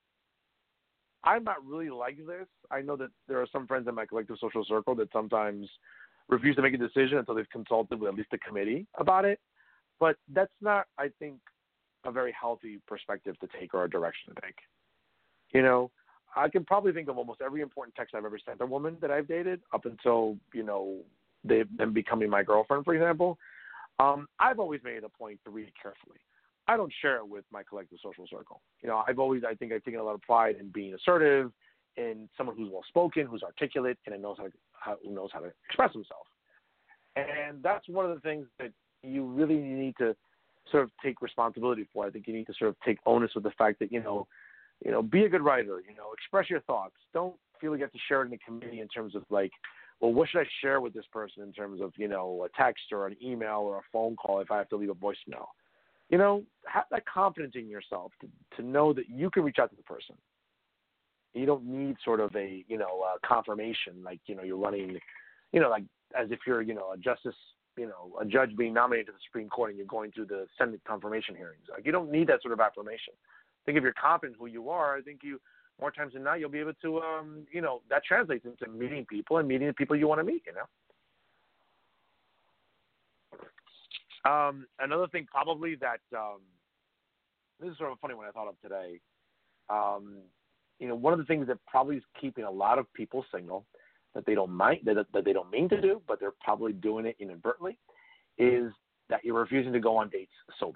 I'm not really like this. I know that there are some friends in my collective social circle that sometimes refuse to make a decision until they've consulted with at least a committee about it. But that's not, I think, a very healthy perspective to take or a direction to take. You know, I can probably think of almost every important text I've ever sent a woman that I've dated up until, you know, they've them becoming my girlfriend, for example. Um, I've always made a point to read it carefully. I don't share it with my collective social circle. You know, I've always, I think I've taken a lot of pride in being assertive, in someone who's well-spoken, who's articulate, and knows how to, how, who knows how to express himself. And that's one of the things that you really need to sort of take responsibility for. I think you need to sort of take onus with the fact that, you know, you know, be a good writer, you know, express your thoughts. Don't feel like you have to share it in a committee in terms of like, well, what should I share with this person in terms of, you know, a text or an email or a phone call if I have to leave a voicemail. You know, have that confidence in yourself to, to know that you can reach out to the person. You don't need sort of a, you know, a confirmation, like, you know, you're running, you know, like as if you're, you know, a justice, you know, a judge being nominated to the Supreme Court and you're going through the Senate confirmation hearings. Like, you don't need that sort of affirmation. I think if you're confident who you are, I think you, more times than not, you'll be able to, um, you know, that translates into meeting people and meeting the people you want to meet, you know. Um, another thing probably that, um, this is sort of a funny one I thought of today. Um, you know, one of the things that probably is keeping a lot of people single that they don't mind, that, that they don't mean to do, but they're probably doing it inadvertently, is that you're refusing to go on dates sober.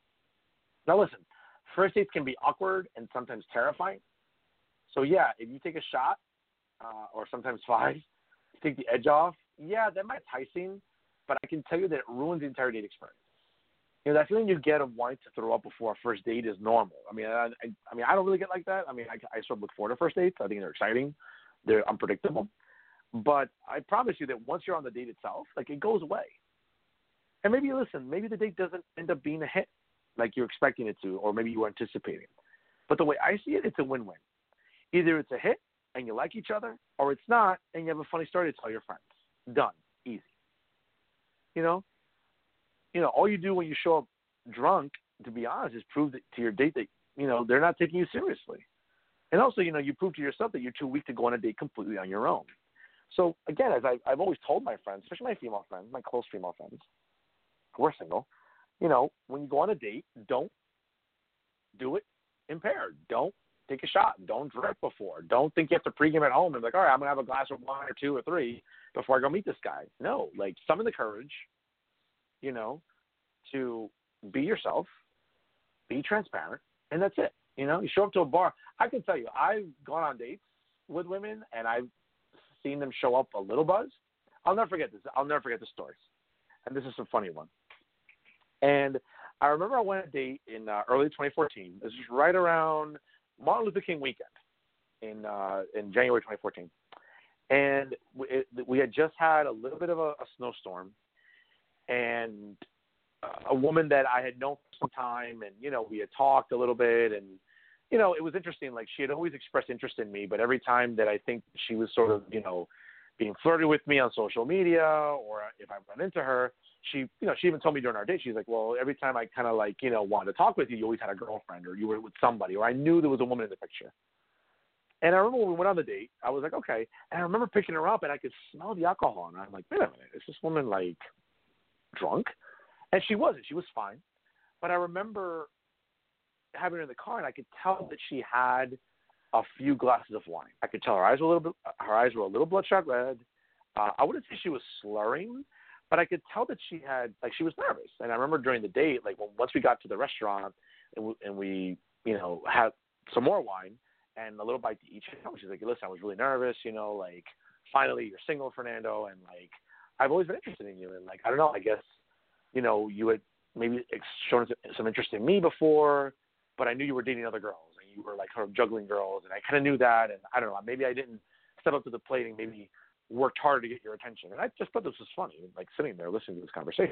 Now listen, first dates can be awkward and sometimes terrifying. So yeah, if you take a shot, uh, or sometimes five, to take the edge off, yeah, that might be enticing, but I can tell you that it ruins the entire date experience. You know, that feeling you get of wanting to throw up before a first date is normal. I mean, I, I, I mean, I don't really get like that. I mean, I, I sort of look forward to first dates. I think they're exciting. They're unpredictable. But I promise you that once you're on the date itself, like, it goes away. And maybe, listen, maybe the date doesn't end up being a hit like you're expecting it to, or maybe you were anticipating. But the way I see it, it's a win-win. Either it's a hit and you like each other, or it's not and you have a funny story to tell your friends. Done. Easy. You know? You know, all you do when you show up drunk, to be honest, is prove that, to your date that, you know, they're not taking you seriously. And also, you know, you prove to yourself that you're too weak to go on a date completely on your own. So, again, as I, I've always told my friends, especially my female friends, my close female friends, who are single, you know, when you go on a date, don't do it impaired. Don't take a shot. Don't drink before. Don't think you have to pregame at home and be like, all right, I'm going to have a glass of wine or two or three before I go meet this guy. No, like, summon the courage, you know, to be yourself, be transparent, and that's it. You know, you show up to a bar. I can tell you, I've gone on dates with women, and I've seen them show up a little buzzed. I'll never forget this. I'll never forget the stories. And this is a funny one. And I remember I went on a date in uh, early twenty fourteen. This was right around Martin Luther King weekend in uh, in January twenty fourteen. And we, it, we had just had a little bit of a, a snowstorm. And uh, a woman that I had known for some time, and, you know, we had talked a little bit, and, you know, it was interesting. Like, she had always expressed interest in me, but every time that I think she was sort of, you know, being flirty with me on social media, or if I run into her, she, you know, she even told me during our date, she's like, well, every time I kind of like, you know, wanted to talk with you, you always had a girlfriend, or you were with somebody, or I knew there was a woman in the picture. And I remember when we went on the date, I was like, okay. And I remember picking her up, and I could smell the alcohol, and I'm like, wait a minute, is this woman like drunk? And she wasn't. She was fine. But I remember having her in the car, and I could tell that she had a few glasses of wine. I could tell her eyes were a little bit, her eyes were a little bloodshot red. Uh, I wouldn't say she was slurring, but I could tell that she had, like, she was nervous. And I remember during the date, like, when, once we got to the restaurant and we, and we, you know, had some more wine and a little bite to each, she's like, listen, I was really nervous, you know, like, finally you're single, Fernando, and, like, I've always been interested in you. And, like, I don't know, I guess, you know, you had maybe shown some interest in me before, but I knew you were dating other girls and you were, like, sort of juggling girls, and I kind of knew that. And I don't know, maybe I didn't step up to the plate and maybe worked harder to get your attention. And I just thought this was funny, like, sitting there listening to this conversation.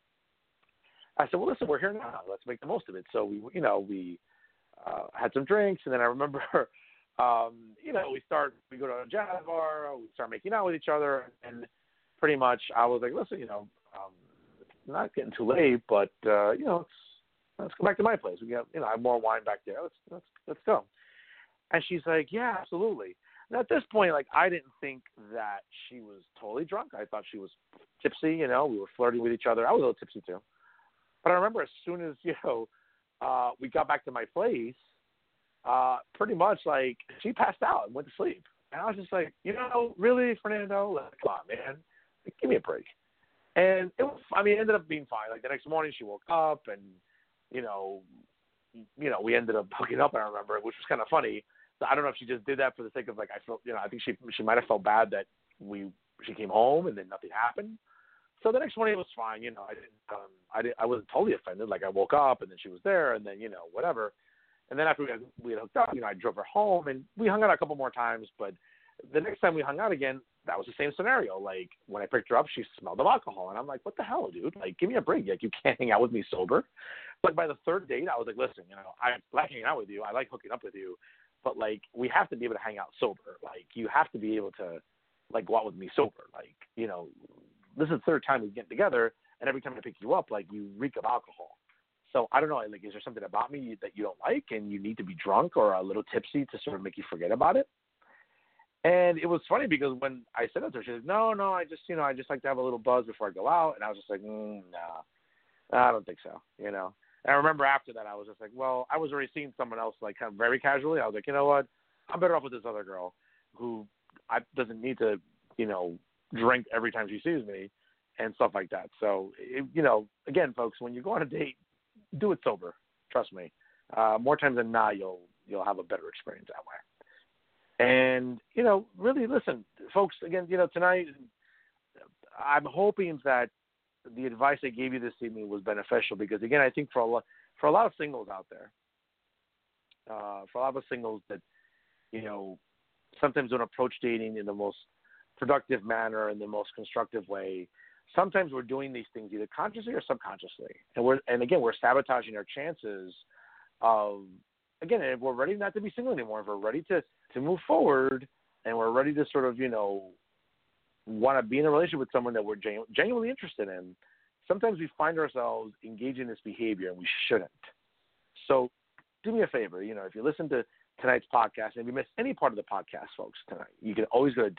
I said, well, listen, we're here now. Let's make the most of it. So we, you know, we uh, had some drinks, and then I remember, um, you know, we start, we go to a jazz bar, we start making out with each other, and pretty much I was like, listen, you know, um, it's not getting too late, but uh, you know, let's let's go back to my place. We got, you know, I have more wine back there. Let's let's let's go. And she's like, yeah, absolutely. And at this point, like, I didn't think that she was totally drunk. I thought she was tipsy. You know, we were flirting with each other. I was a little tipsy too. But I remember as soon as, you know, uh, we got back to my place, uh, pretty much, like, she passed out and went to sleep. And I was just like, you know, really, Fernando? Like, come on, man. Like, give me a break. And it was, I mean, it ended up being fine. Like, the next morning she woke up and, you know, you know, we ended up hooking up, I remember, which was kind of funny. I don't know if she just did that for the sake of, like, I felt, you know, I think she she might have felt bad that we she came home and then nothing happened. So the next morning it was fine, you know. I didn't, um, I didn't, I wasn't totally offended. Like, I woke up and then she was there, and then, you know, whatever. And then after we had, we had hooked up, you know, I drove her home, and we hung out a couple more times. But the next time we hung out again, that was the same scenario. Like, when I picked her up, she smelled of alcohol, and I'm like, what the hell, dude? Like, give me a break. Like, you can't hang out with me sober. But by the third date, I was like, listen, you know, I like hanging out with you. I like hooking up with you. But, like, we have to be able to hang out sober. Like, you have to be able to, like, go out with me sober. Like, you know, this is the third time we get together, and every time I pick you up, like, you reek of alcohol. So I don't know, like, is there something about me that you don't like and you need to be drunk or a little tipsy to sort of make you forget about it? And it was funny because when I said that to her, she said, no, no, I just, you know, I just like to have a little buzz before I go out. And I was just like, mm, no, I don't think so, you know. And I remember after that, I was just like, well, I was already seeing someone else, like, kind of very casually. I was like, you know what, I'm better off with this other girl who I, doesn't need to, you know, drink every time she sees me and stuff like that. So, it, you know, again, folks, when you go on a date, do it sober. Trust me. Uh, more times than not, you'll you'll have a better experience that way. And, you know, really listen, folks, again, you know, tonight I'm hoping that the advice I gave you this evening was beneficial because, again, I think for a lot, for a lot of singles out there, uh, for a lot of singles that, you know, sometimes don't approach dating in the most productive manner, in the most constructive way, sometimes we're doing these things either consciously or subconsciously. And we're, and again, we're sabotaging our chances of, again, if we're ready not to be single anymore, if we're ready to, to move forward and we're ready to sort of, you know, want to be in a relationship with someone that we're genu- genuinely interested in, sometimes we find ourselves engaging in this behavior and we shouldn't. So do me a favor, you know, if you listen to tonight's podcast and if you miss any part of the podcast, folks, tonight, you can always go to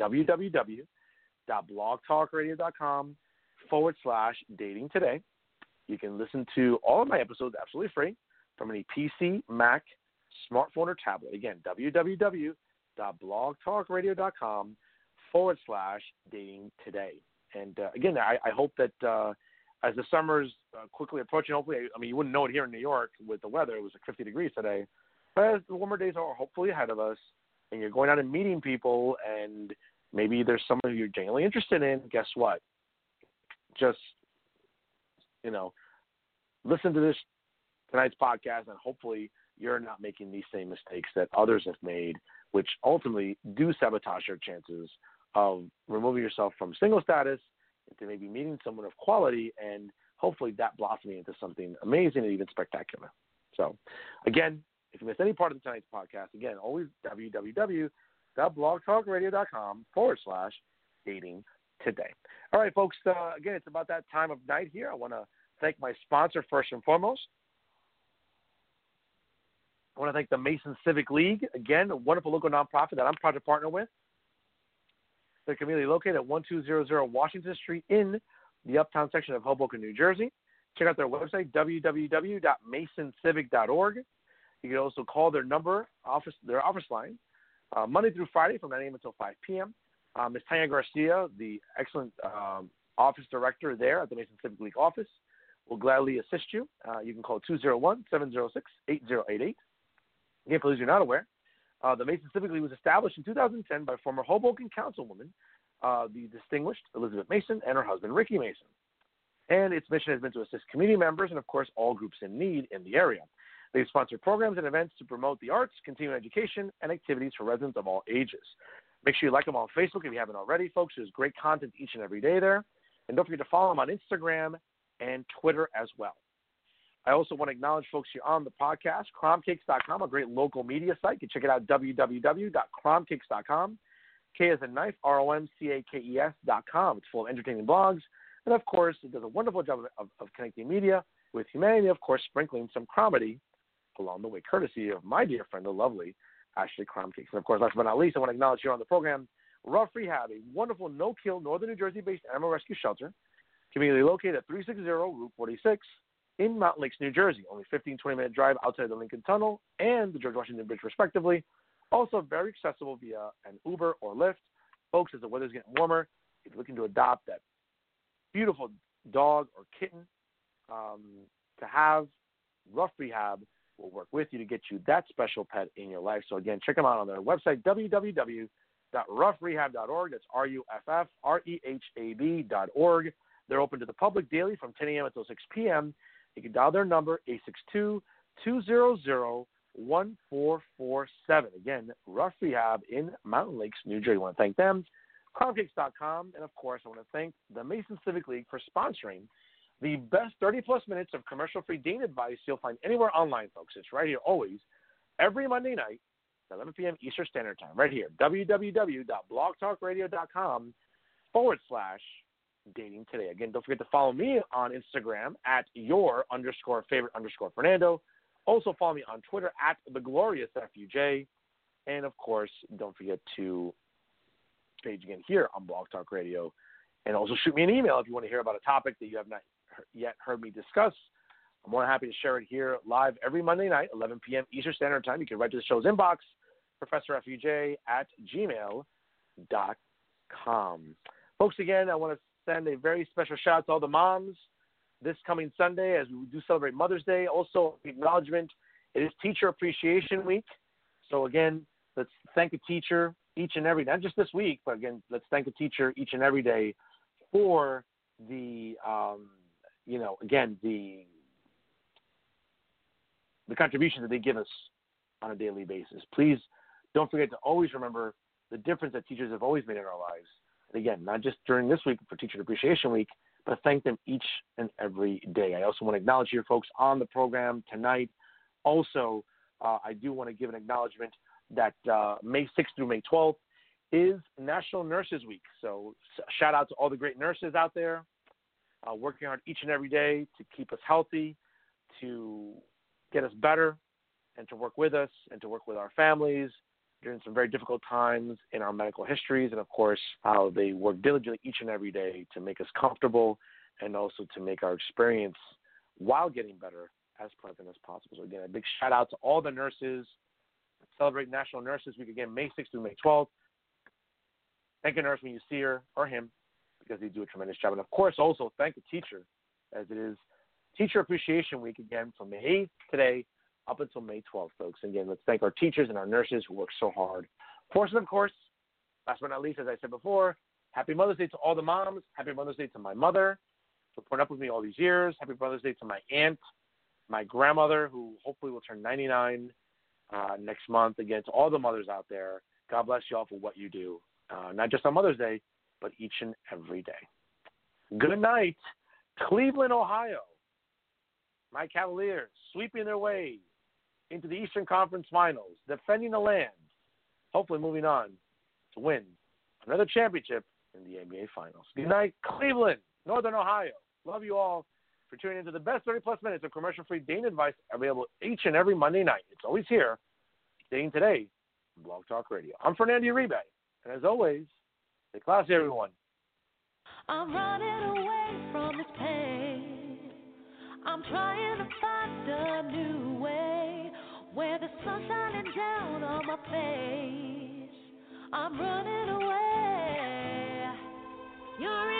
www.blogtalkradio.com forward slash dating today. You can listen to all of my episodes absolutely free from any P C, Mac, smartphone, or tablet. Again, www.blogtalkradio.com forward slash dating today. And uh, again, I, I hope that uh, as the summer's uh, quickly approaching, hopefully, I mean, you wouldn't know it here in New York with the weather. It was like fifty degrees today. But as the warmer days are hopefully ahead of us and you're going out and meeting people and maybe there's someone you're genuinely interested in, guess what? Just, you know, listen to this tonight's podcast and hopefully you're not making these same mistakes that others have made, which ultimately do sabotage your chances of removing yourself from single status into maybe meeting someone of quality and hopefully that blossoming into something amazing and even spectacular. So, again, if you missed any part of tonight's podcast, again, always www.blogtalkradio.com forward slash dating today. All right, folks, uh, again, it's about that time of night here. I want to thank my sponsor first and foremost. I want to thank the Mason Civic League, again, a wonderful local nonprofit that I'm proud to partner with. They're community located at twelve hundred Washington Street in the Uptown section of Hoboken, New Jersey. Check out their website, w w w dot mason civic dot org. You can also call their number, office, their office line, uh, Monday through Friday from nine a.m. until five p.m. Uh, Miz Tanya Garcia, the excellent um, office director there at the Mason Civic League office, will gladly assist you. Uh, you can call two oh one, seven oh six, eight oh eight eight. Again, for those you're not aware, uh, the Mason Civic League was established in two thousand ten by former Hoboken councilwoman, uh, the distinguished Elizabeth Mason, and her husband, Ricky Mason. And its mission has been to assist community members and, of course, all groups in need in the area. They sponsor programs and events to promote the arts, continuing education, and activities for residents of all ages. Make sure you like them on Facebook if you haven't already, folks. There's great content each and every day there. And don't forget to follow them on Instagram and Twitter as well. I also want to acknowledge folks here on the podcast, cromcakes dot com, a great local media site. You can check it out, w w w dot cromcakes dot com. K as in knife, R O M C A K E S dot com. It's full of entertaining blogs. And, of course, it does a wonderful job of, of, of connecting media with humanity, of course, sprinkling some comedy along the way, courtesy of my dear friend, the lovely Ashley Cromcakes. And, of course, last but not least, I want to acknowledge here on the program, Rough Rehab, a wonderful no-kill northern New Jersey-based animal rescue shelter, conveniently located at three sixty Route forty-six in Mountain Lakes, New Jersey, only fifteen, twenty-minute drive outside the Lincoln Tunnel and the George Washington Bridge, respectively. Also very accessible via an Uber or Lyft. Folks, as the weather's getting warmer, if you're looking to adopt that beautiful dog or kitten um, to have, Rough Rehab will work with you to get you that special pet in your life. So, again, check them out on their website, w w w dot rough rehab dot org. That's R U F F R E H A B dot org. They're open to the public daily from ten a.m. until six p.m. You can dial their number, eight six two, two hundred, one four four seven. Again, Rough Rehab in Mountain Lakes, New Jersey. I want to thank them, cromcakes dot com, and, of course, I want to thank the Mason Civic League for sponsoring the best thirty-plus minutes of commercial-free dating advice you'll find anywhere online, folks. It's right here always, every Monday night, eleven p.m. Eastern Standard Time, right here, w w w dot blog talk radio dot com forward slash dating today. Again, don't forget to follow me on Instagram at your underscore favorite underscore Fernando. Also follow me on Twitter at the glorious F U J. And, of course, don't forget to page again here on Blog Talk Radio. And also shoot me an email if you want to hear about a topic that you have not yet heard me discuss. I'm more than happy to share it here live every Monday night, eleven p.m. Eastern Standard Time. You can write to the show's inbox, Professor F U J at gmail dot com. Folks, again, I want to send a very special shout out to all the moms this coming Sunday as we do celebrate Mother's Day. Also, acknowledgement, it is Teacher Appreciation Week. So, again, let's thank a teacher each and every, not just this week, but, again, let's thank a teacher each and every day for the, um, you know, again, the the contributions that they give us on a daily basis. Please don't forget to always remember the difference that teachers have always made in our lives. And again, not just during this week for Teacher Appreciation Week, but thank them each and every day. I also want to acknowledge your folks on the program tonight. Also, uh, I do want to give an acknowledgement that uh, May sixth through May twelfth is National Nurses Week. So shout out to all the great nurses out there uh, working hard each and every day to keep us healthy, to get us better, and to work with us and to work with our families during some very difficult times in our medical histories, and, of course, how they work diligently each and every day to make us comfortable and also to make our experience while getting better as pleasant as possible. So, again, a big shout-out to all the nurses. Celebrate National Nurses Week, again, May sixth through May twelfth. Thank a nurse when you see her or him because they do a tremendous job. And, of course, also thank a teacher, as it is Teacher Appreciation Week, again, from May eighth today up until May twelfth, folks. Again, let's thank our teachers and our nurses who work so hard for us. And, of course, last but not least, as I said before, happy Mother's Day to all the moms. Happy Mother's Day to my mother for putting up with me all these years. Happy Mother's Day to my aunt, my grandmother, who hopefully will turn ninety-nine uh, next month. Again, to all the mothers out there, God bless you all for what you do, uh, not just on Mother's Day, but each and every day. Good night, Cleveland, Ohio. My Cavaliers sweeping their way into the Eastern Conference Finals, defending the land, hopefully moving on to win another championship in the N B A Finals. Good night, Cleveland, Northern Ohio. Love you all for tuning into the best thirty-plus minutes of commercial-free dating advice available each and every Monday night. It's always here, Dating Today, on Blog Talk Radio. I'm Fernando Uribe, and as always, stay classy, everyone. I'm running away from this pain. I'm trying to find a new way where the sun's shining down on my face. I'm running away. You're